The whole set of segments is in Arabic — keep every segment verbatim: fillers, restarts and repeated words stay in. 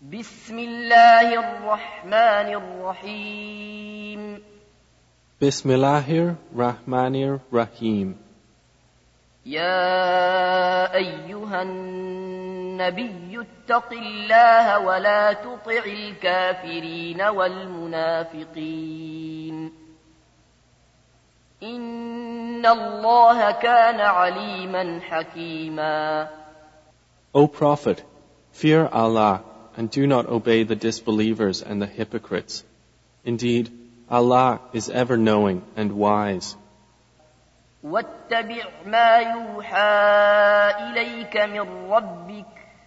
بسم الله الرحمن الرحيم Bismillahir Rahmanir Rahim. يا أيها النبي اتق الله ولا تطع الكافرين والمنافقين إن الله كان عليما حكيما. O Prophet, fear Allah and do not obey the disbelievers and the hypocrites. Indeed, Allah is ever knowing and wise. واتبع ما يوحى إليك من ربك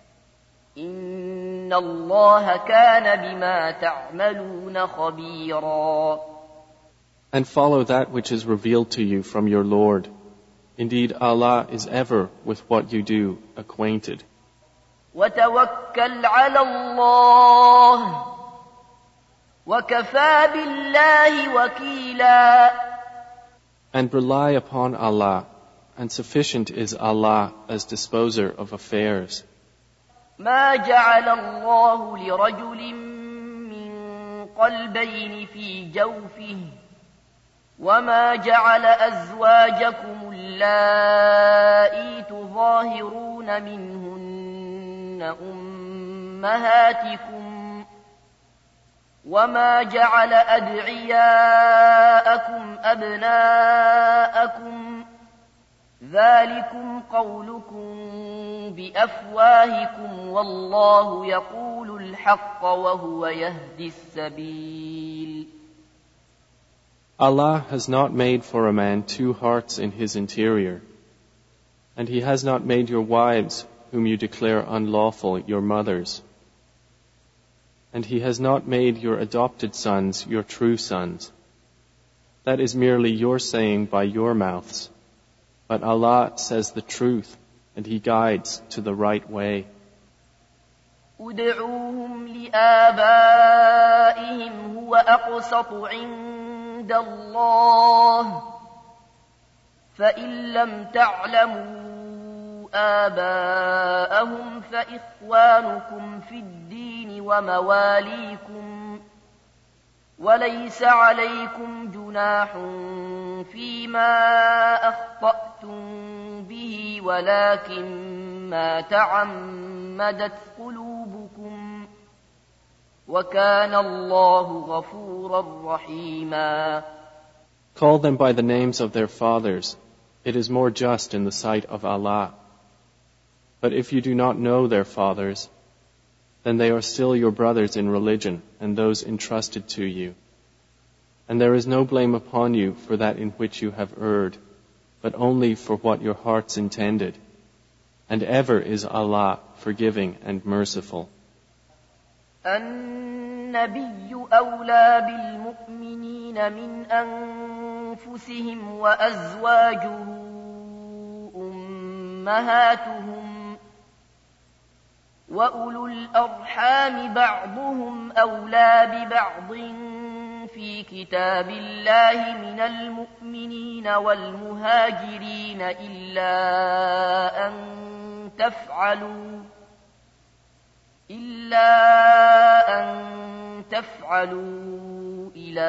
إن الله كان بما تعملون خبيرا. And follow that which is revealed to you from your Lord. Indeed, Allah is ever with what you do acquainted. وتوكل على الله وكفى بالله وكيلا. And rely upon Allah, and sufficient is Allah as disposer of affairs. ما جعل الله لرجل من قلبين في جوفه وما جعل أزواجكم اللائي تظاهرون منهن أمهاتكم وما جعل أدعياءكم أبناءكم ذلكم قولكم بأفواهكم والله يقول الحق وهو يهدي السبيل. Allah has not made for a man two hearts in his interior, and He has not made your wives, whom you declare unlawful, your mothers. And He has not made your adopted sons your true sons. That is merely your saying by your mouths. But Allah says the truth, and He guides to the right way. ادعوهم لآبائهم هو أقسط عند الله فإن لم تعلموا آباءهم فإخوانكم في الدين ومواليكم وليس عليكم جناح فيما أخطأتم به ولكن ما تعمدت قلوبكم وكان الله غفورا رحيما. Call them by the names of their fathers. It is more just in the sight of Allah. But if you do not know their fathers, then they are still your brothers in religion and those entrusted to you. And there is no blame upon you for that in which you have erred, but only for what your hearts intended. And ever is Allah forgiving and merciful. النبي أولى بالمؤمنين من أنفسهم وأزواجه أمهاتهم وأولو الأرحام بعضهم أولى ببعض في كتاب الله من المؤمنين والمهاجرين إلا أن تفعلوا إلا أن تفعلوا إلى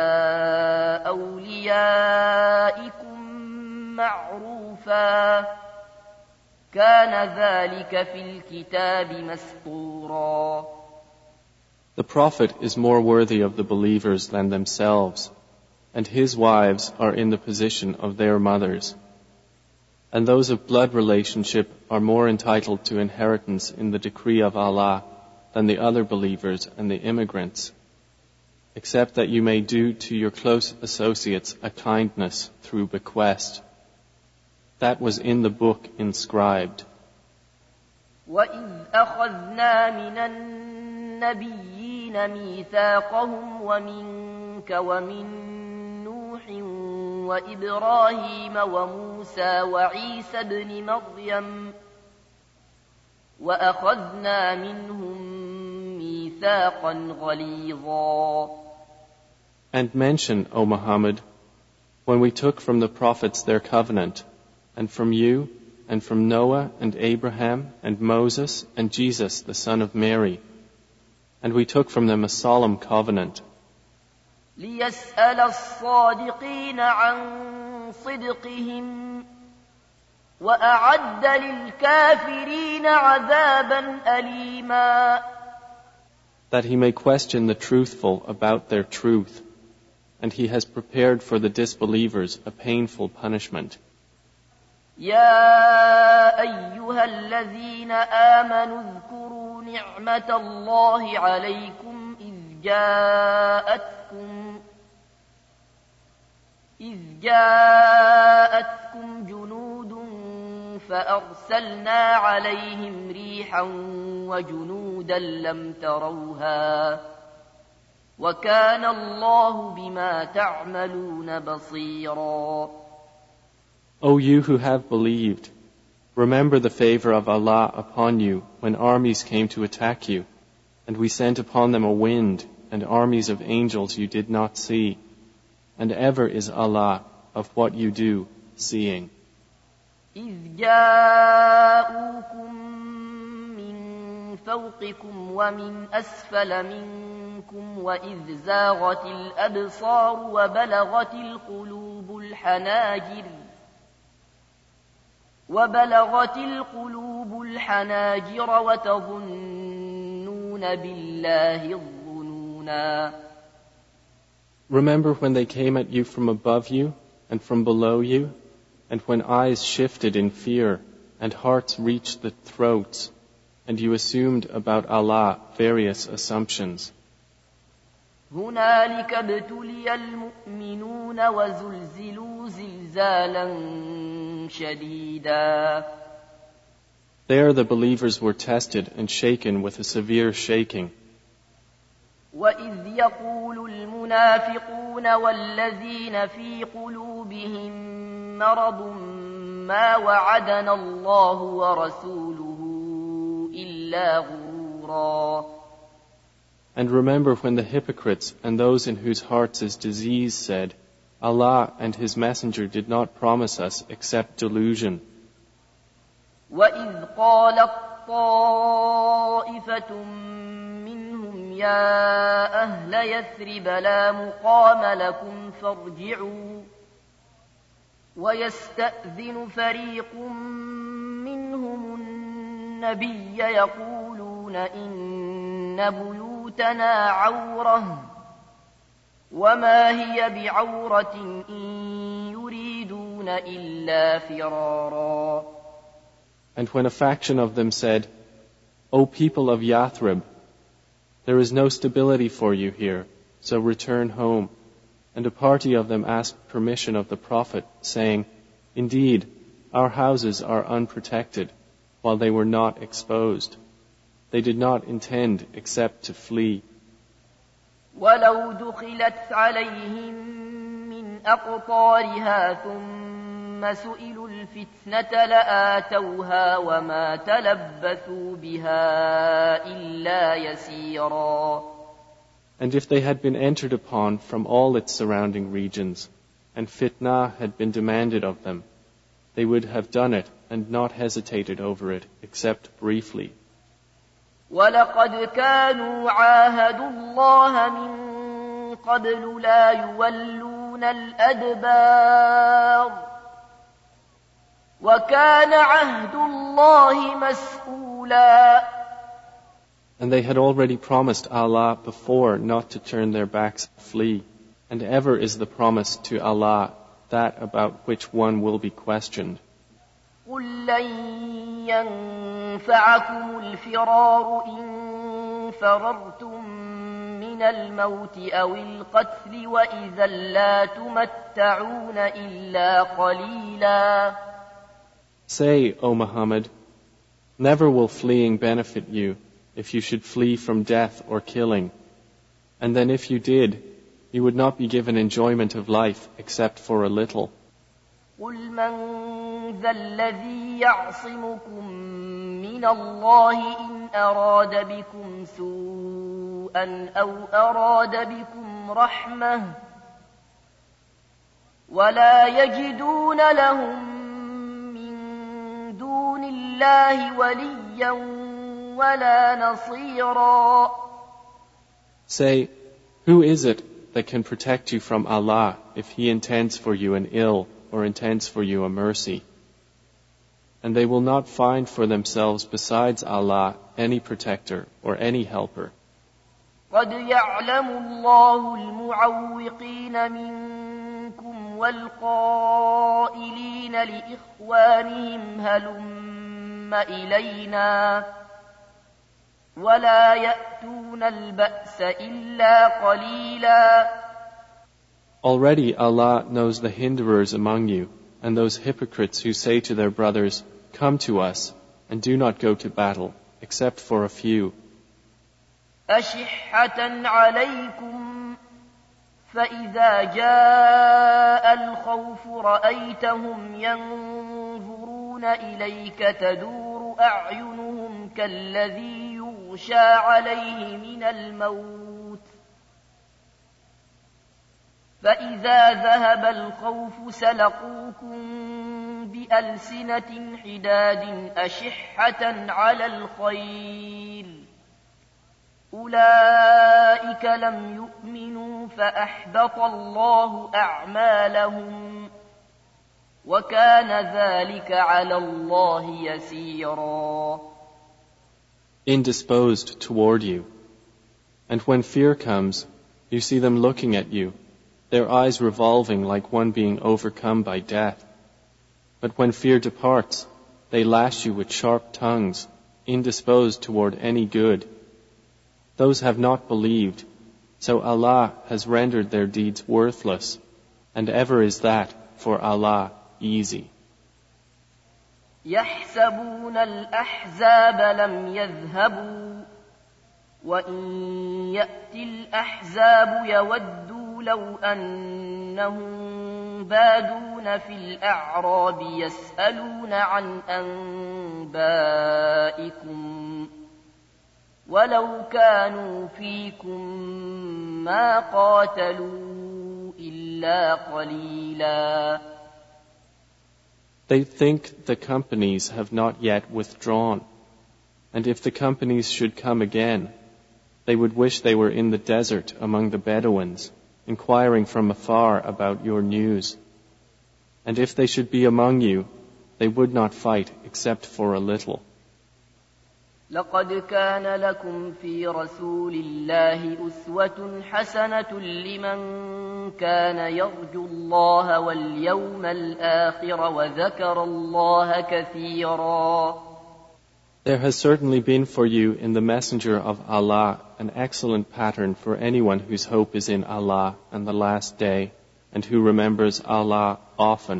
أوليائكم معروفا كان ذلك في الكتاب مسطورا. The Prophet is more worthy of the believers than themselves, and his wives are in the position of their mothers. And those of blood relationship are more entitled to inheritance in the decree of Allah than the other believers and the immigrants, except that you may do to your close associates a kindness through bequest. That was in the book inscribed. وَإِذْ أَخَذْنَا مِنَ النَّبِيِّينَ مِيثَاقَهُمْ وَمِنكَ وَمِن نُوحٍ وَإِبْرَاهِيمَ وَمُوسَى وَعِيسَى ابْنِ مَرْيَمَ وَأَخَذْنَا مِنْهُم مِيثَاقًا غَلِيظًا. And mention, O Muhammad, when we took from the prophets their covenant, and from you, and from Noah and Abraham and Moses and Jesus the son of Mary, And we took from them a solemn covenant, ليسأل الصادقين عن صدقهم وأعد للكافرين عذابا أليما. that he may question the truthful about their truth, and he has prepared for the disbelievers a painful punishment. يا أيها الذين آمنوا اذكروا نعمة الله عليكم إذ جاءتكم إذ جاءتكم جنود فأرسلنا عليهم ريحا وجنودا لم تروها وكان الله بما تعملون بصيرا. O you who have believed, remember the favor of Allah upon you when armies came to attack you, and we sent upon them a wind and armies of angels you did not see, and ever is Allah of what you do seeing. إذ جاءوكم من فوقكم ومن أسفل منكم وإذ زاغت الأبصار وبلغت القلوب الحناجر وبلغت القلوب الحناجر وتظنون بالله الظنونا. Remember when they came at you from above you and from below you, and when eyes shifted in fear and hearts reached the throats, and you assumed about Allah various assumptions. هنالك ابتلي المؤمنون وزلزلوا زلزالا شديدا. There the believers were tested and shaken with a severe shaking. وإذ يقول المنافقون والذين في قلوبهم مرض ما وعدنا الله ورسوله إلا غرورا. And remember when the hypocrites and those in whose hearts is disease said, Allah and His Messenger did not promise us except delusion. وَإِذْ قَالَتْ طَائِفَةٌ مِّنْهُمْ يَا أَهْلَ يَثْرِبَ لَا مُقَامَ لَكُمْ فَارْجِعُوا وَيَسْتَأْذِنُ فَرِيقٌ مِّنْهُمُ النَّبِيَّ يَقُولُونَ إِنَّ بُيُوتَنَا عَوْرَةٌ وَمَا هِيَ بِعَوْرَةٍ إِن يُرِيدُونَ إِلَّا فِرَارًا. And when a faction of them said, O people of Yathrib, there is no stability for you here, so return home. And a party of them asked permission of the Prophet, saying, Indeed, our houses are unprotected, while they were not exposed. They did not intend except to flee. وَلَوْ دُخِلَتْ عَلَيْهِمْ مِنْ أَقْطَارِهَا ثُمَّ سُئِلُوا الْفِتْنَةَ لَآتَوْهَا وَمَا تَلَبَّثُوا بِهَا إِلَّا يَسِيرًا. And if they had been entered upon from all its surrounding regions, and fitnah had been demanded of them, they would have done it and not hesitated over it except briefly. وَلَقَدْ كَانُوا عَاهَدُوا اللَّهَ مِن قَبْلُ لَا يُوَلُّونَ الْأَدْبَارَ وَكَانَ عَهْدُ اللَّهِ مَسْئُولًا. And they had already promised Allah before not to turn their backs and flee, and ever is the promise to Allah that about which one will be questioned. قُل لَّن يَنفَعَكُمُ الْفِرَارُ إِن فَرَرْتُم مِّنَ الْمَوْتِ أَوِ الْقَتْلِ وَإِذًا لَّا تُمَتَّعُونَ إِلَّا قَلِيلًا. Say, O Muhammad, never will fleeing benefit you if you should flee from death or killing. And then if you did, you would not be given enjoyment of life except for a little. قُلْ مَنْ ذَا الَّذِي يَعْصِمُكُم مِّنَ اللَّهِ إِنْ أَرَادَ بِكُمْ سُوءًا أَوْ أَرَادَ بِكُمْ رَحْمَةً وَلَا يَجِدُونَ لَهُم مِّن دُونِ اللَّهِ وَلِيًّا وَلَا نَصِيرًا. Say, who is it that can protect you from Allah if He intends for you an ill or intends for you a mercy? And they will not find for themselves besides Allah any protector or any helper. قد يعلم الله المعوقين منكم والقائلين لإخوانهم هلم إلينا ولا يأتون البأس إلا قليلا. Already Allah knows the hinderers among you and those hypocrites who say to their brothers, "Come to us," and do not go to battle, except for a few. أشحة عليكم فإذا جاء الخوف رأيتهم ينظرون إليك تدور أعينهم كالذي يغشى عليه من الموت فإذا ذهب الخوف سلقوكم بألسنة حداد أشحة على الخير أولئك لم يؤمنوا فأحبط الله أعمالهم وكان ذلك على الله يسيرا. Indisposed toward you. And when fear comes, you see them looking at you, their eyes revolving like one being overcome by death. But when fear departs, they lash you with sharp tongues, indisposed toward any good. Those have not believed, so Allah has rendered their deeds worthless, and ever is that for Allah easy. يحسبون الأحزاب لم يذهبوا وإن يأتي الأحزاب يودوا لو أنهم بادون في الأعراب يسألون عن أنبائكم ولو كانوا فيكم ما قاتلوا إلا قليلا. They think the companies have not yet withdrawn, and if the companies should come again, they would wish they were in the desert among the Bedouins, inquiring from afar about your news. And if they should be among you, they would not fight except for a little. لقد كان لكم في رسول الله أسوة حسنة لمن كان يرجو الله واليوم الآخر وذكر الله كثيرا. There has certainly been for you in the Messenger of Allah an excellent pattern for anyone whose hope is in Allah and the last day, and who remembers Allah often.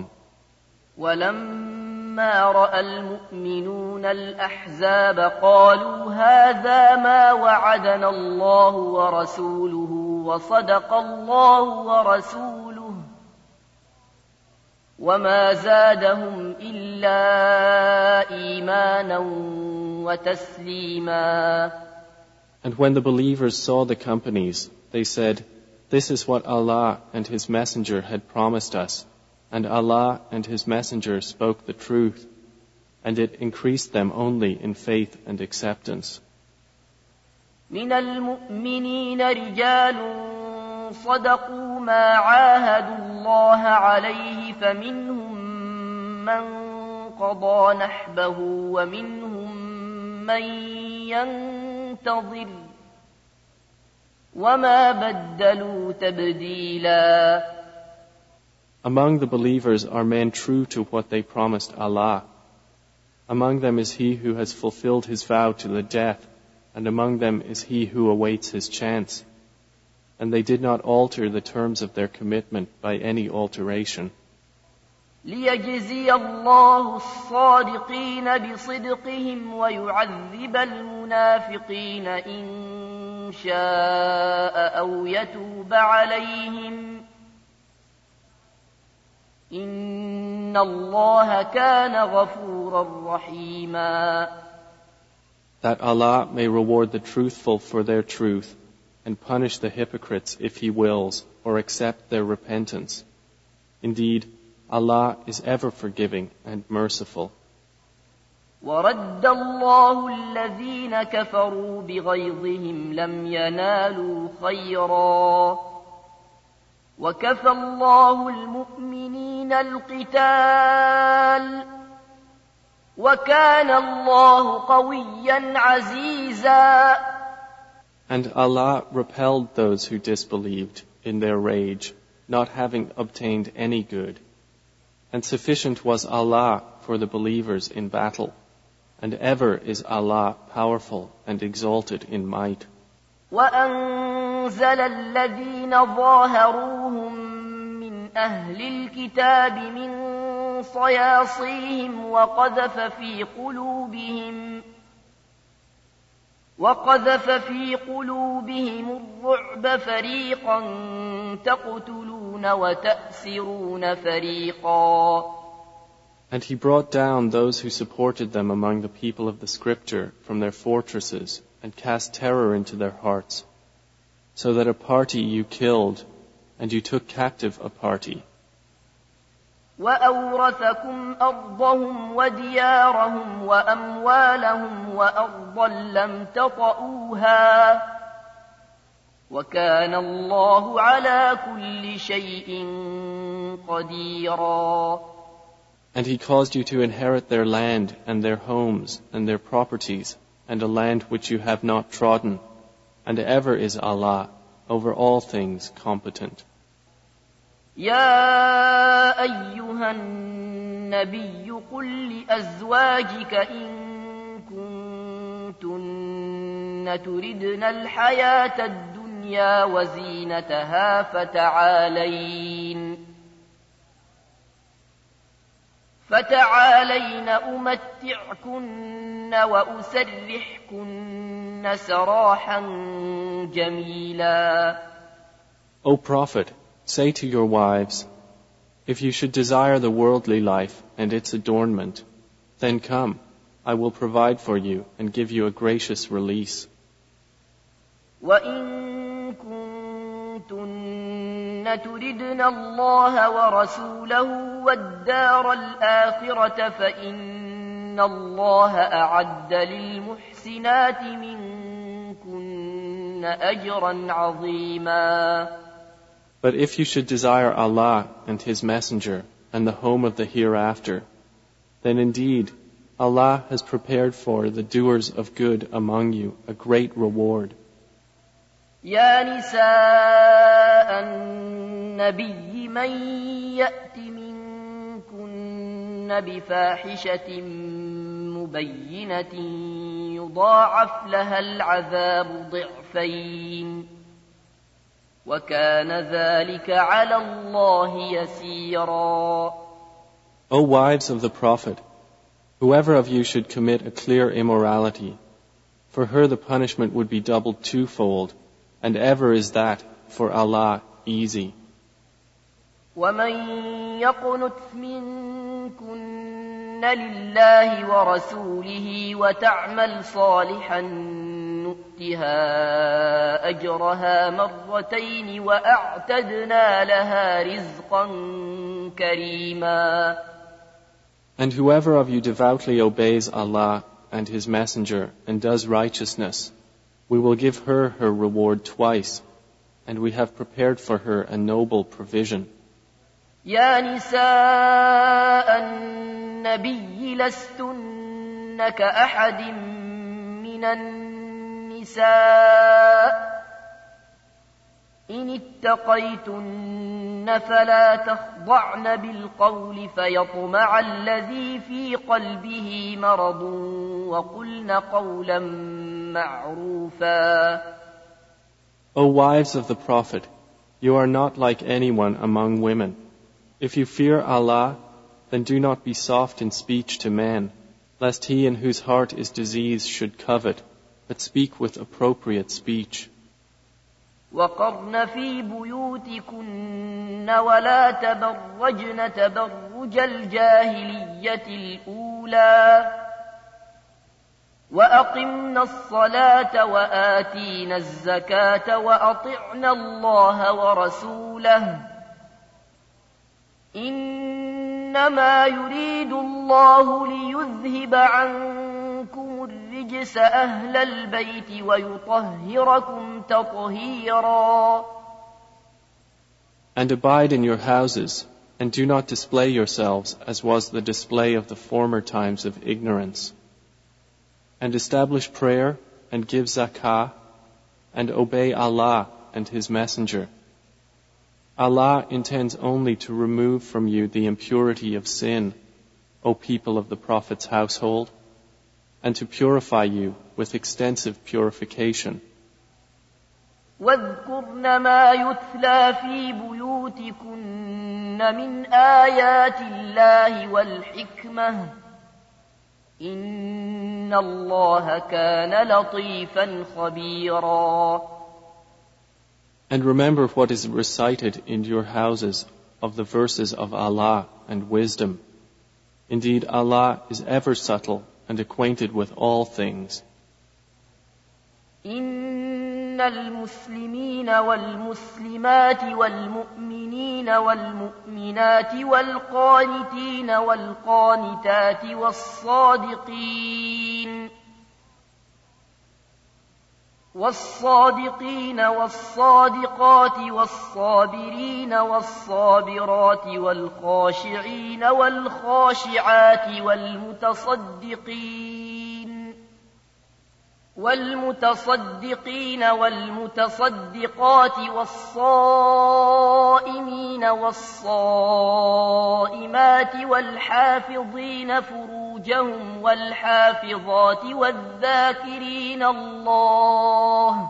ولما رأى المؤمنون الأحزاب قالوا هذا ما وعدنا الله ورسوله وصدق الله ورسوله وما زادهم إلا إيمانا وتسليما. And when the believers saw the companies, they said, "This is what Allah and His Messenger had promised us, and Allah and His Messenger spoke the truth, and it increased them only in faith and acceptance." من المؤمنين رجال صدقوا ما عاهدوا الله عليه فمنهم من قضى نحبه ومنهم من ينتظر وما بدلوا تبديلا. Among the believers are men true to what they promised Allah. Among them is he who has fulfilled his vow to the death, and among them is he who awaits his chance. And they did not alter the terms of their commitment by any alteration. ليجزي الله الصادقين بصدقهم ويعذب المنافقين إن شاء أو يتوب عليهم إن الله كان غفورا رحيما. That Allah may reward the truthful for their truth and punish the hypocrites if He wills or accept their repentance. Indeed, Allah is ever forgiving and merciful. ورد الله الذين كفروا بغيظهم لم ينالوا خيرا وكفى الله المؤمنين القتال وكان الله قويا عزيزا. And Allah repelled those who disbelieved in their rage, not having obtained any good. And sufficient was Allah for the believers in battle, and ever is Allah powerful and exalted in might. وأنزل الذين ظاهروهم من أهل الكتاب من صياصيهم وقذف في قلوبهم وقذف في قلوبهم الرعب فريقا تقتلون وتأسرون فريقا. And he brought down those who supported them among the people of the scripture from their fortresses and cast terror into their hearts, so that a party you killed and you took captive a party. وأورثكم أرضهم وديارهم وأموالهم وأرضا لم تطئوها وكان الله على كل شيء قديرا. And he caused you to inherit their land and their homes and their properties and a land which you have not trodden, and ever is Allah over all things competent. يا أيها النبي قل لأزواجك إن كنتن تردن الحياة الدنيا وزينتها فتعالين فتعالين أمتعكن وأسرحكن سراحا جميلا. O Prophet, say to your wives, if you should desire the worldly life and its adornment, then come, I will provide for you and give you a gracious release. وَإِن كُنتُنَّ تُرِدْنَ اللَّهَ وَرَسُولَهُ وَالدَّارَ الْآخِرَةَ فَإِنَّ اللَّهَ أَعَدَّ لِلْمُحْسِنَاتِ مِنكُنَّ أَجْرًا عَظِيمًا. But if you should desire Allah and His Messenger and the home of the hereafter, then indeed Allah has prepared for the doers of good among you a great reward. يا نساء النبي من يأت منكن بفاحشة مبينة يضاعف لها العذاب ضعفين وكان ذلك على الله يسيرا. O wives of the Prophet, whoever of you should commit a clear immorality, for her the punishment would be doubled twofold, and ever is that for Allah easy. ومن يقنت منكن لله ورسوله وتعمل صالحا نؤتها أجرها مرتين وأعتدنا لها رزقا كريما. And whoever of you devoutly obeys Allah and His Messenger and does righteousness, we will give her her reward twice, and we have prepared for her a noble provision. يا نساء النبي لستن كأحد من النساء إن اتقيتن فلا تخضعن بالقول فيطمع الذي في قلبه مرض وقلن قولا معروفا. O wives of the Prophet, you are not like anyone among women. If you fear Allah, then do not be soft in speech to men, lest he in whose heart is disease should covet, but speak with appropriate speech. وقرن في بيوتكن ولا تبرجن تبرج الجاهلية الأولى وأقمنا الصلاة وآتينا الزكاة وأطعنا الله ورسوله إنما إنما يريد الله ليذهب عنكم الرجس أهل البيت ويطهركم تطهيرا. And abide in your houses, and do not display yourselves as was the display of the former times of ignorance. And establish prayer, and give zakah, and obey Allah and His Messenger. Allah intends only to remove from you the impurity of sin, O people of the Prophet's household, and to purify you with extensive purification. واذكرن ما يتلى في بيوتكن من آيات الله والحكمة إن الله كان لطيفا خبيرا. And remember what is recited in your houses of the verses of Allah and wisdom. Indeed, Allah is ever subtle and acquainted with all things. إن المسلمين والمسلمات والمؤمنين والمؤمنات والقانتين والقانتات والصادقين والصادقين والصادقات والصابرين والصابرات والخاشعين والخاشعات والمتصدقين والمتصدقين والمتصدقات والصائمين والصائمات والحافظين فروجهم والحافظات والذاكرين الله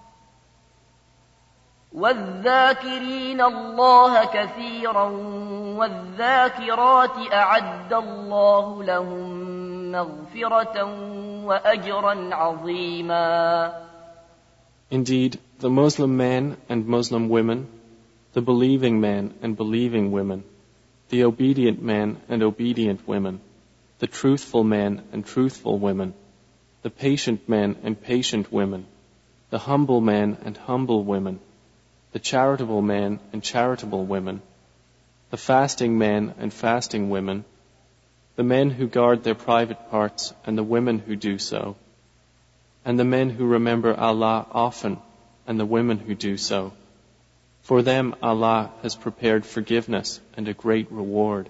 والذاكرين الله كثيرا والذاكرات أعد الله لهم مغفرة وأجرا عظيما. Indeed, the Muslim men and Muslim women, the believing men and believing women, the obedient men and obedient women, the truthful men and truthful women, the patient men and patient women, the humble men and humble women, the charitable men and charitable women, the fasting men and fasting women, the men who guard their private parts and the women who do so, and the men who remember Allah often and the women who do so. For them Allah has prepared forgiveness and a great reward.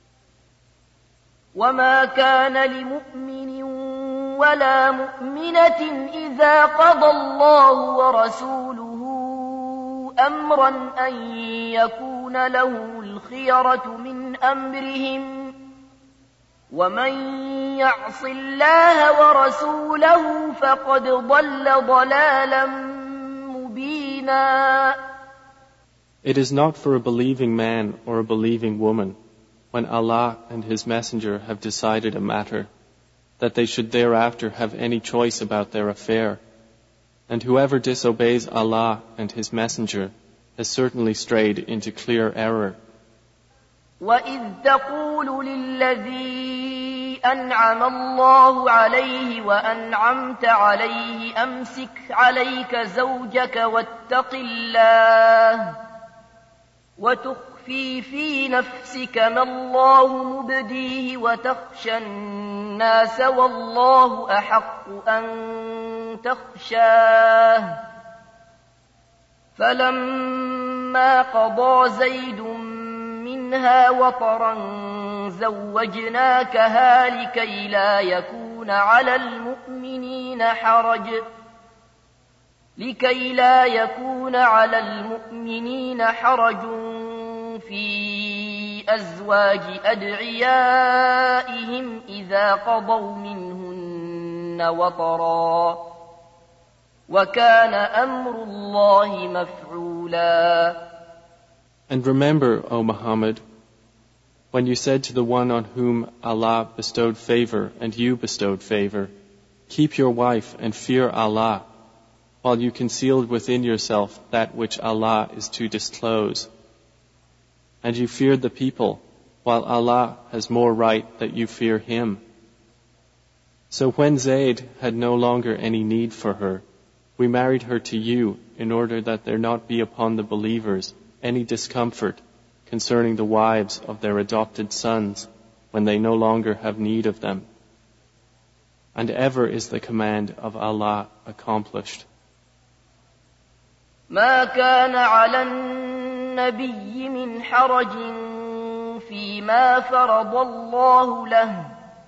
وَمَا كَانَ لِمُؤْمِنٍ وَلَا مُؤْمِنَةٍ إِذَا قَضَى اللَّهُ وَرَسُولُهُ أَمْرًا أَن يَكُونَ لَهُمُ الْخِيَرَةُ مِنْ أَمْرِهِمْ وَمَنْ يَعْصِ اللَّهَ وَرَسُولَهُ فَقَدْ ضَلَّ ضَلَالًا مُبِينًا. It is not for a believing man or a believing woman, when Allah and His Messenger have decided a matter, that they should thereafter have any choice about their affair. And whoever disobeys Allah and His Messenger has certainly strayed into clear error. وَإِذْ تَقُولُ لِلَّذِي أَنْعَمَ اللَّهُ عَلَيْهِ وَأَنْعَمْتَ عَلَيْهِ أَمْسِكْ عَلَيْكَ زَوْجَكَ وَاتَّقِ اللَّهَ وَتُخْفِي فِي نَفْسِكَ مَا اللَّهُ مُبْدِيهِ وَتَخْشَى النَّاسَ وَاللَّهُ أَحَقُّ أَن تَخْشَاهُ فَلَمَّا قَضَى زَيْدٌ منها وطرا زوجناكها لكي لا يكون على المؤمنين حرج لكي لا يكون على المؤمنين حرج في أزواج أدعيائهم إذا قضوا منهن وطرا وكان أمر الله مفعولا. And remember, O Muhammad, when you said to the one on whom Allah bestowed favor and you bestowed favor, keep your wife and fear Allah, while you concealed within yourself that which Allah is to disclose. And you feared the people, while Allah has more right that you fear Him. So when Zayd had no longer any need for her, we married her to you in order that there not be upon the believers any discomfort concerning the wives of their adopted sons when they no longer have need of them. And ever is the command of Allah accomplished. ما كان على النبي من حرج فيما فرض الله له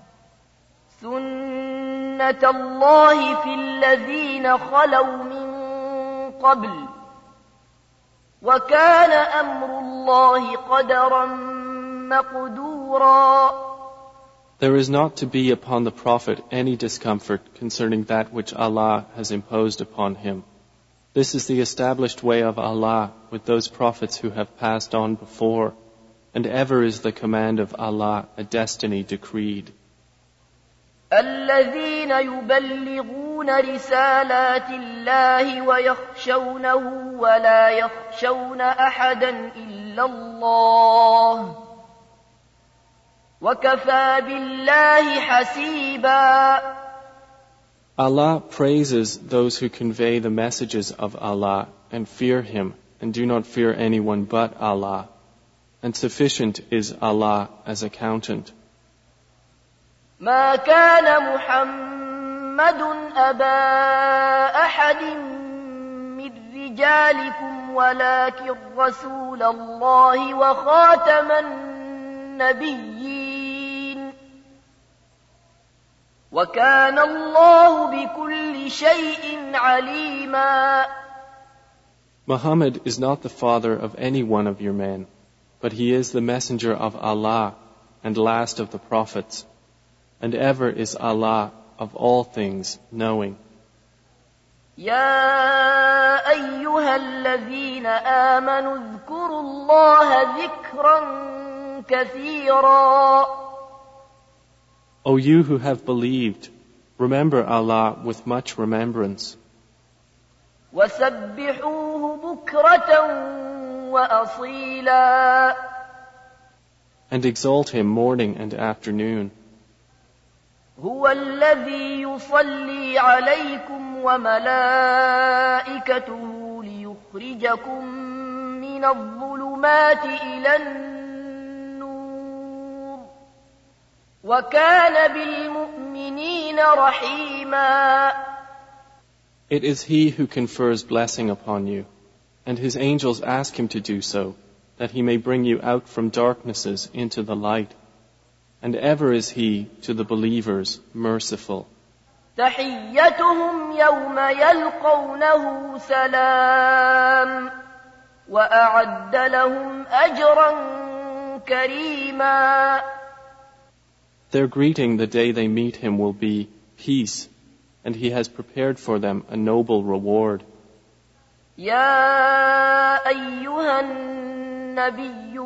سنة الله في الذين خلوا من قبل وكان أمر الله قدرا مقدورا. There is not to be upon the Prophet any discomfort concerning that which Allah has imposed upon him. This is the established way of Allah with those prophets who have passed on before, and ever is the command of Allah a destiny decreed. الذين يبلغون رسالات الله ويخشونه ولا يخشون أحدا إلا الله وكفى بالله حسيبا. Allah praises those who convey the messages of Allah and fear Him and do not fear anyone but Allah, and sufficient is Allah as accountant. ما كان محمد أبا أحد من رجالكم ولكن رسول الله وخاتم النبيين وكان الله بكل شيء عليما. Muhammad is not the father of any one of your men, but he is the messenger of Allah and last of the prophets. And ever is Allah of all things knowing. يا أيها الذين آمنوا اذكروا الله ذكرا كثيرا. O you who have believed, remember Allah with much remembrance. وسبحوه بكرة وأصيلا. And exalt Him morning and afternoon. هو الذي يصلي عليكم وملائكته ليخرجكم من الظلمات إلى النور وكان بالمؤمنين رحيما. It is He who confers blessing upon you, and His angels ask Him to do so, that He may bring you out from darknesses into the light. And ever is He to the believers merciful. تحيتهم يوم يلقونه سلام وأعد لهم أجرا كريما. Their greeting the day they meet Him will be peace, and He has prepared for them a noble reward. يا أيها النبي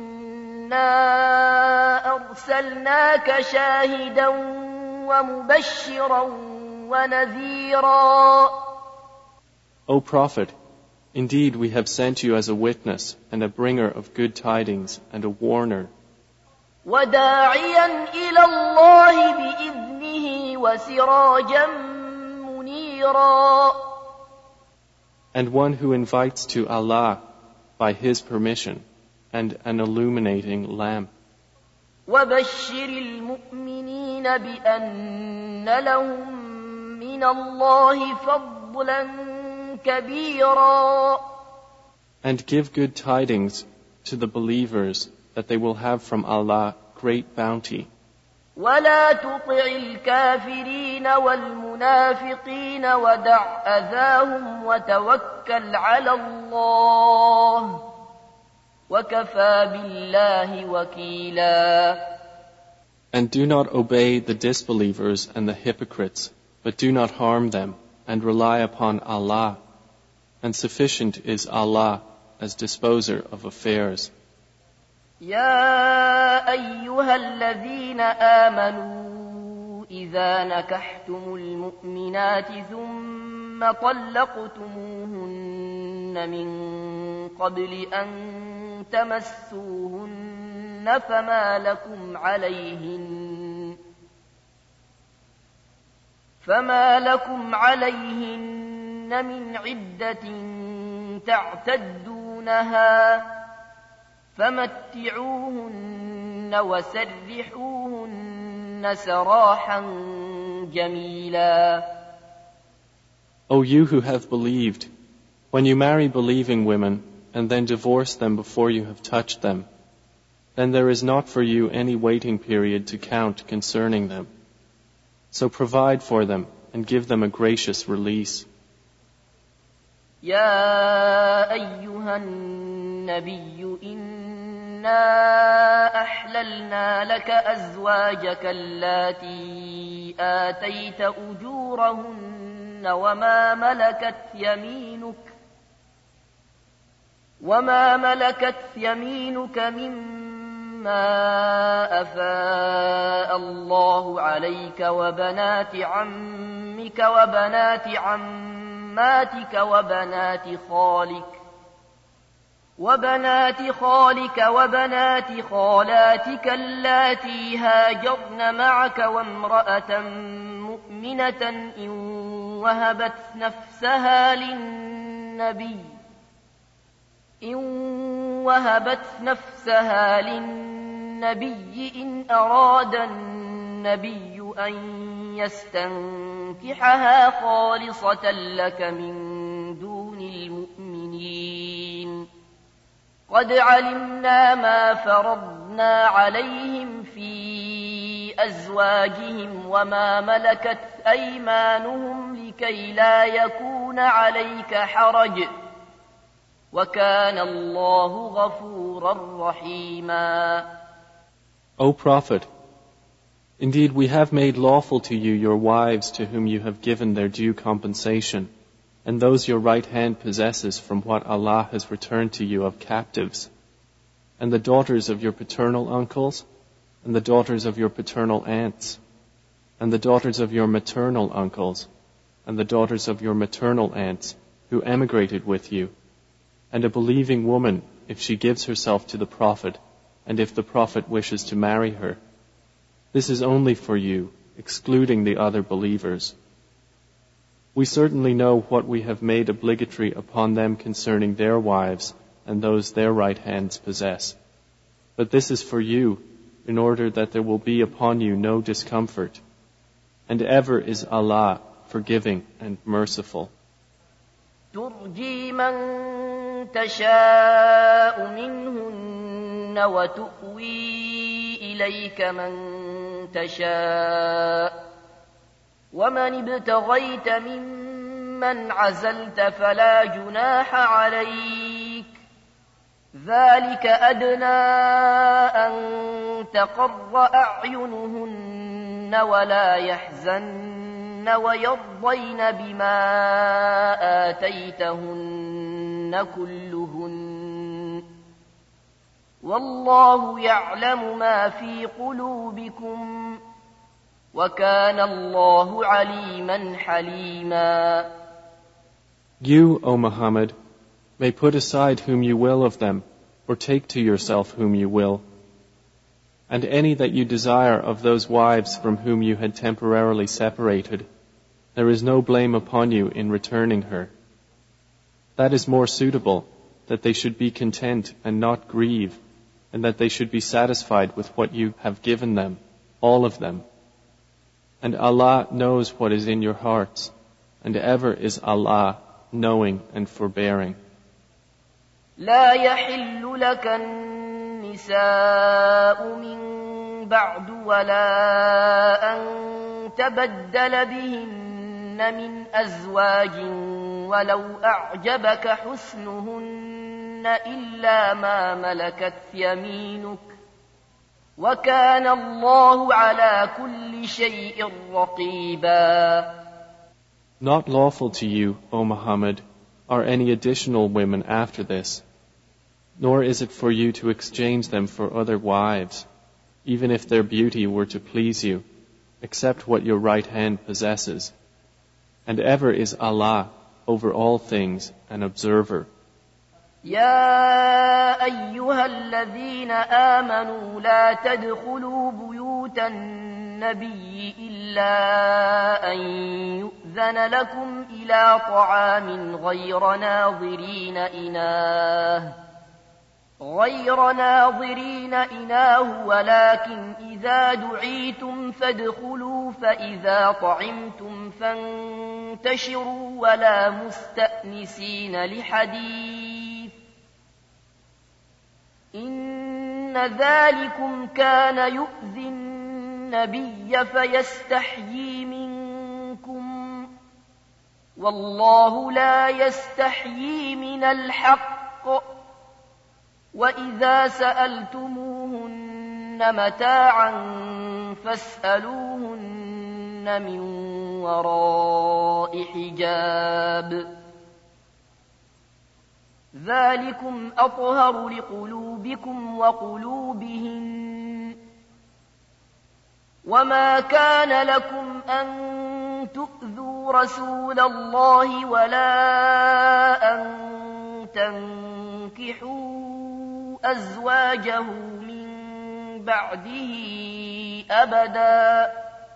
إنا أرسلناك شاهدا ومبشرا ونذيرا. O Prophet, indeed we have sent you as a witness and a bringer of good tidings and a warner. وداعيا إلى الله بإذنه وسراجا منيرا. And one who invites to Allah by His permission and an illuminating lamp. وبشر المؤمنين بأن لهم من الله فضلا كبيرا. And give good tidings to the believers that they will have from Allah great bounty. ولا تطع الكافرين والمنافقين ودع أذاهم وتوكل على الله وكفى بالله وكيلا. And do not obey the disbelievers and the hypocrites, but do not harm them, and rely upon Allah. And sufficient is Allah as disposer of affairs. يا أيها الذين آمنوا إذا نكحتم المؤمنات ثم طلقتموهن من قبل أن تمسوهن فما لكم عليهن فما لكم عليهن من عدة تعتدونها فمتعوهن وسرحوهن سراحا جميلا. O you who have believed, when you marry believing women and then divorce them before you have touched them, then there is not for you any waiting period to count concerning them. So provide for them and give them a gracious release. يا أيها النبي إنا أحللنا لك أزواجك اللاتي آتيت أجورهن وما ملكت يمينك وما ملكت يمينك مما أفاء الله عليك وبنات عمك وبنات عماتك وبنات خالك وبنات خالك وبنات خالاتك اللاتي هاجرن معك وامرأة مؤمنة إن وهبت نفسها للنبي إن وهبت نفسها للنبي إن أراد النبي أن يستنكحها خالصة لك من دون المؤمنين قد علمنا ما فرضنا عليهم في أزواجهم وما ملكت أيمانهم لكي لا يكون عليك حرج وَكَانَ اللَّهُ غَفُورًا رَحِيمًا. O Prophet, indeed we have made lawful to you your wives to whom you have given their due compensation, and those your right hand possesses from what Allah has returned to you of captives, and the daughters of your paternal uncles, and the daughters of your paternal aunts, and the daughters of your maternal uncles, and the daughters of your maternal aunts, who emigrated with you, and a believing woman if she gives herself to the Prophet, and if the Prophet wishes to marry her. This is only for you, excluding the other believers. We certainly know what we have made obligatory upon them concerning their wives and those their right hands possess. But this is for you, in order that there will be upon you no discomfort. And ever is Allah forgiving and merciful. ترجي من تشاء منهن وتؤوي إليك من تشاء ومن ابتغيت ممن عزلت فلا جناح عليك ذلك أدنى أن تقر أعينهن ولا يحزن ويرضين بما آتيتهن كلهن والله يعلم ما في قلوبكم وكان الله عليما حليما. You, O Muhammad, may put aside whom you will of them, or take to yourself whom you will. And any that you desire of those wives from whom you had temporarily separated, there is no blame upon you in returning her. That is more suitable, that they should be content and not grieve, and that they should be satisfied with what you have given them, all of them. And Allah knows what is in your hearts, and ever is Allah knowing and forbearing. لا يحل لك النساء من بعد ولا أن تبدل بهن من أزواج ولو أعجبك حسنهن إلا ما ملكت يمينك وكان الله على كل شيء رقيبا. Not lawful to you, O Muhammad, are any additional women after this, nor is it for you to exchange them for other wives, even if their beauty were to please you, except what your right hand possesses. And ever is Allah over all things an observer. يا أيها الذين آمنوا لا تدخلوا بيوت النبي إلا أن يؤذن لكم إلى طعام غير ناظرين إناه غير ناظرين إناه ولكن إذا دعيتم فادخلوا فإذا طعمتم فانتشروا ولا مستأنسين لحديث إن ذلكم كان يؤذي النبي فيستحيي منكم والله لا يستحيي من الحق وإذا سألتموهن متاعا فاسألوهن من وراء حجاب ذلكم أطهر لقلوبكم وقلوبهن وما كان لكم أن تؤذوا رسول الله ولا أن تنكحوا أزواجه من بعده أبدا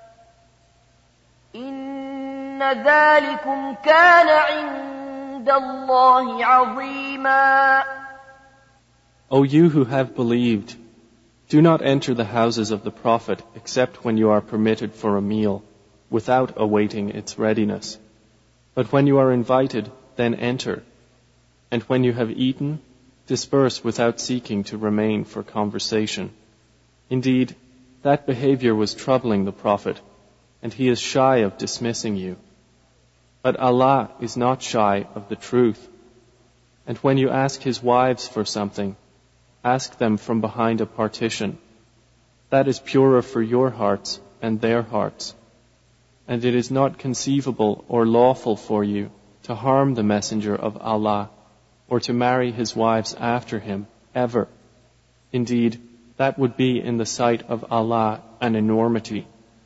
إن ذلكم كان عند الله عظيما. O you who have believed, do not enter the houses of the Prophet except when you are permitted for a meal, without awaiting its readiness. But when you are invited, then enter. And when you have eaten, disperse without seeking to remain for conversation. Indeed, that behavior was troubling the Prophet, and he is shy of dismissing you. But Allah is not shy of the truth. And when you ask His wives for something, ask them from behind a partition. That is purer for your hearts and their hearts. And it is not conceivable or lawful for you to harm the Messenger of Allah or to marry his wives after him, ever. Indeed, that would be in the sight of Allah an enormity.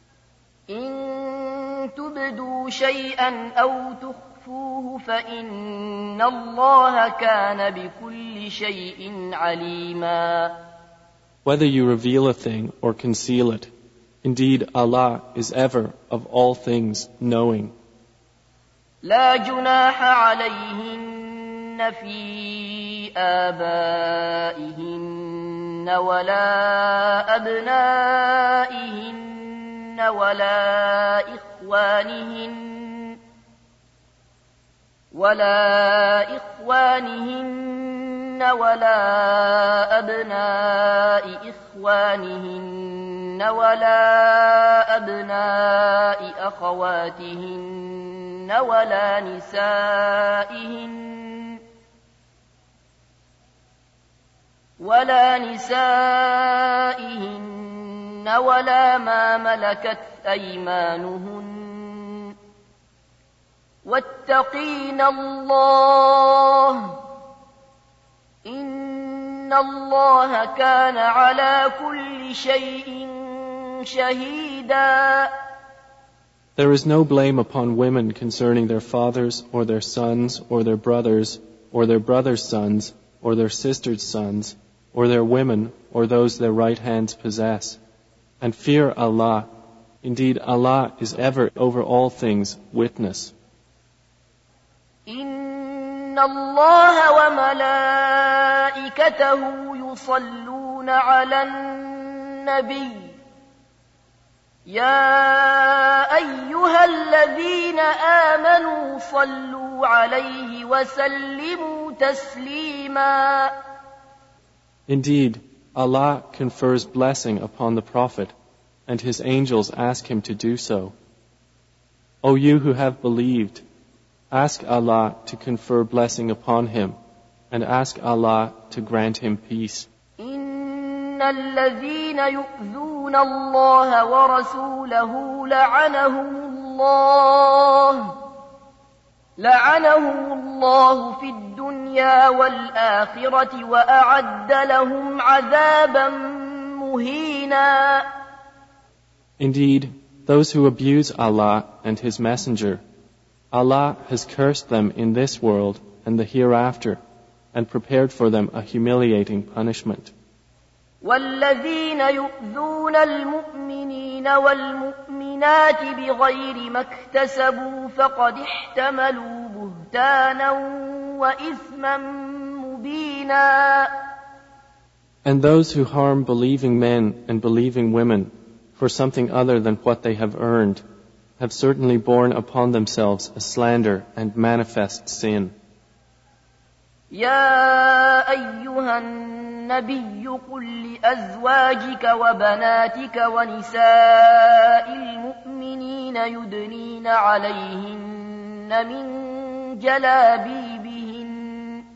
إن تبدوا شيئا أو تخفوه فإن الله كان بكل شيء عليما. Whether you reveal a thing or conceal it, indeed Allah is ever of all things knowing. لا جناح عليهن في آبائهن ولا أبنائهن ولا إخوانهن ولا إخوانهن ولا أبناء إخوانهن ولا أبناء أخواتهن ولا نسائهن ولا نسائهن ولا ما ملكت أيمانهن واتقين الله إن الله كان على كل شيء شهيدا. There is no blame upon women concerning their fathers or their sons or their brothers or their brothers' sons or their sisters' sons or their women or those their right hands possess. And fear Allah. Indeed, Allah is ever over all things witness. إن الله وملائكته يصلون على النبي يا أيها الذين آمنوا صلوا عليه وسلموا تسليما. Indeed, Allah confers blessing upon the Prophet, and His angels ask Him to do so. O you who have believed, ask Allah to confer blessing upon him, and ask Allah to grant him peace. إن الذين يؤذون الله ورسوله لعنهم الله لعنهم الله في الدنيا والآخرة وأعد لهم عذابا مهينا. Indeed, those who abuse Allah and His Messenger, Allah has cursed them in this world and the hereafter, and prepared for them a humiliating punishment. والذين يؤذون المؤمنين والمؤمنات بغير ما اكتسبوا فقد احتملوا بهتانا وإثما مبينا. And those who harm believing men and believing women for something other than what they have earned have certainly borne upon themselves a slander and manifest sin. يا أيها النبي قل لأزواجك وبناتك ونساء المؤمنين يدنين عليهن من جلابيبهن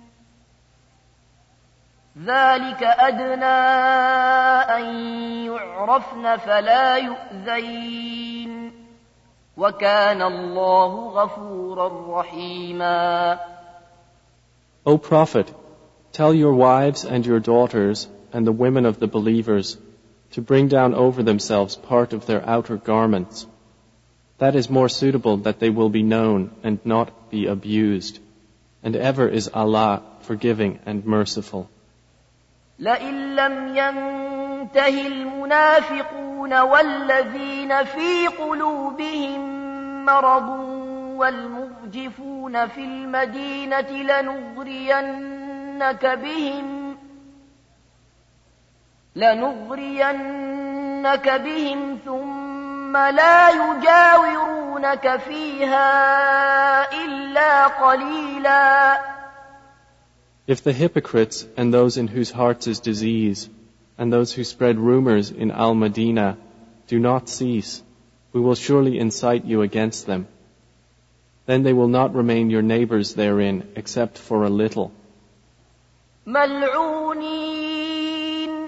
ذلك أدنى أن يعرفن فلا يؤذين وكان الله غفورا رحيما. O Prophet, tell your wives and your daughters and the women of the believers to bring down over themselves part of their outer garments. That is more suitable that they will be known and not be abused. And ever is Allah forgiving and merciful. لئن لم ينته المنافقون والذين في قلوبهم مرض والمرجفون في المدينة لنغرينك بهم لنغرينك بهم ثم لا يجاورونك فيها إلا قليلا. If the hypocrites and those in whose hearts is disease and those who spread rumors in Al-Madinah do not cease, we will surely incite you against them. Then they will not remain your neighbors therein except for a little. ملعونين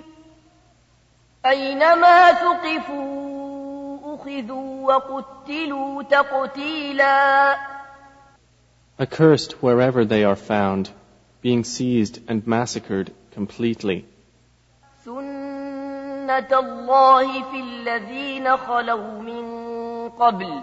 أينما ثقفوا أخذوا وقتلوا تقتيلا. Accursed wherever they are found, being seized and massacred completely. سنة الله في الذين خلوا من قبل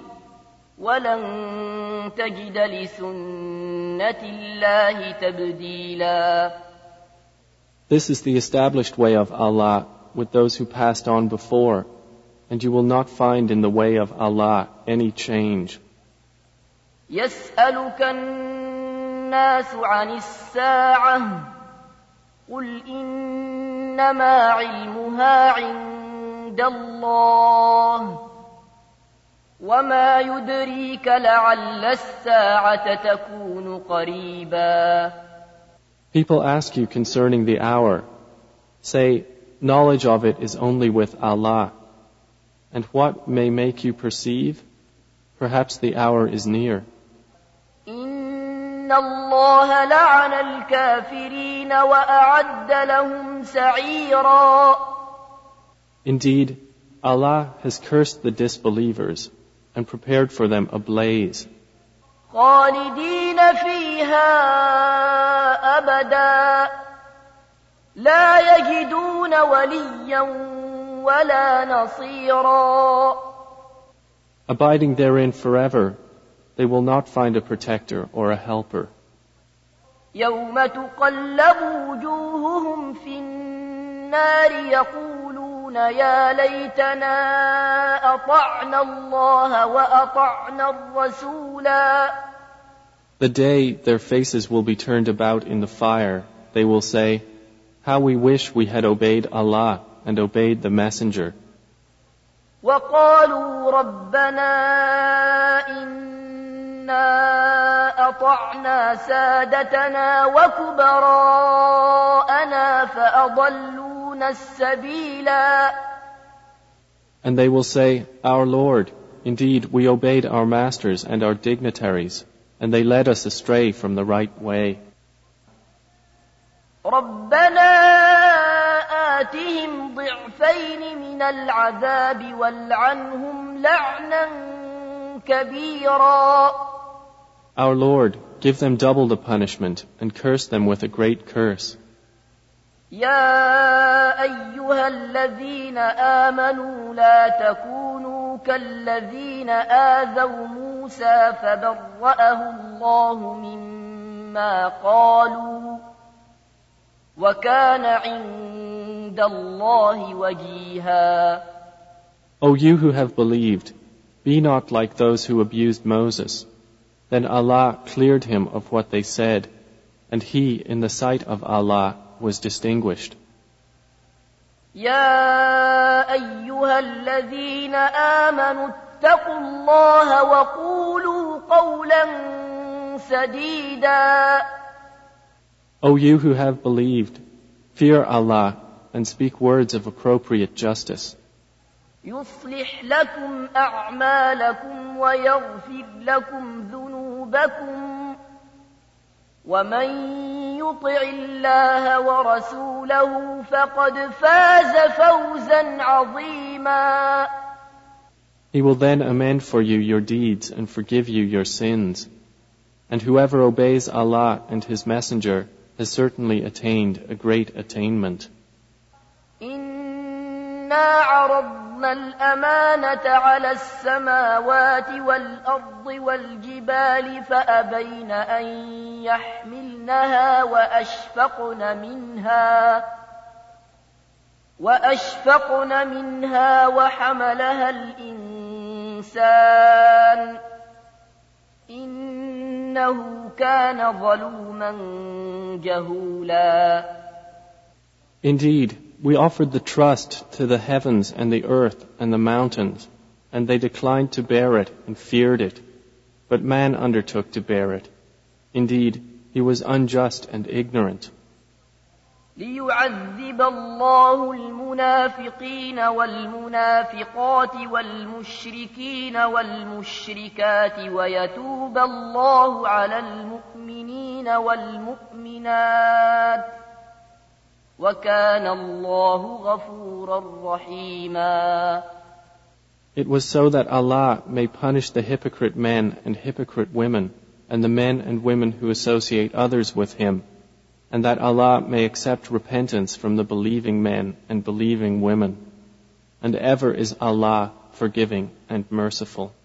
ولن تجد لسنة الله تبديلا. This is the established way of Allah with those who passed on before, and you will not find in the way of Allah any change. يسألك الناس عن الساعة قل إنما علمها عند الله وما يدريك لعل الساعة تكون قريبا. People ask you concerning the hour. Say, knowledge of it is only with Allah. And what may make you perceive? Perhaps the hour is near. إن الله لعن الكافرين وأعد لهم سعيرا. Indeed, Allah has cursed the disbelievers and prepared for them a blaze. خالدين فيها أبدا لا يجدون وليا ولا نصيرا. Abiding therein forever, they will not find a protector or a helper. يوم تقلب وجوههم في النار يقولون يا ليتنا أطعنا الله وأطعنا الرسولا. The day their faces will be turned about in the fire, they will say, how we wish we had obeyed Allah and obeyed the Messenger. وقالوا ربنا إنا أطعنا سادتنا وكبراءنا فأضلونا السبيلا. And they will say, our Lord, indeed we obeyed our masters and our dignitaries, and they led us astray from the right way. ربنا آتهم ضعفين من العذاب والعنهم لعنا كبيرا. Our Lord, give them double the punishment and curse them with a great curse. يا أيها الذين آمنوا لا تكونوا كالذين آذوا موسى فبرأه الله مما قالوا وكان عند الله وجيها. O you who have believed, be not like those who abused Moses. Then Allah cleared him of what they said, and he, in the sight of Allah, was distinguished. يا أيها الذين آمنوا اتقوا الله وقولوا قولا سديدا. O you who have believed, fear Allah and speak words of appropriate justice. يصلح لكم أعمالكم ويغفر لكم ذنوبكم ومن يطع الله ورسوله فقد فاز فوزا عظيما. He will then amend for you your deeds and forgive you your sins. And whoever obeys Allah and His Messenger has certainly attained a great attainment. إنا عرضنا الأمانة على السماوات والأرض والجبال فأبين أن يحملنها وأشفقن منها وأشفقن منها وحملها الإنسان إنه كان ظلوما جهولا. Indeed, we offered the trust to the heavens and the earth and the mountains, and they declined to bear it and feared it. But man undertook to bear it. Indeed, he was unjust and ignorant. ليعذب الله المنافقين والمنافقات والمشركين والمشركات ويتوب الله على المؤمنين والمؤمنات وكان الله غفورا رحيما. It was so that Allah may punish the hypocrite men and hypocrite women and the men and women who associate others with Him, and that Allah may accept repentance from the believing men and believing women. And ever is Allah forgiving and merciful.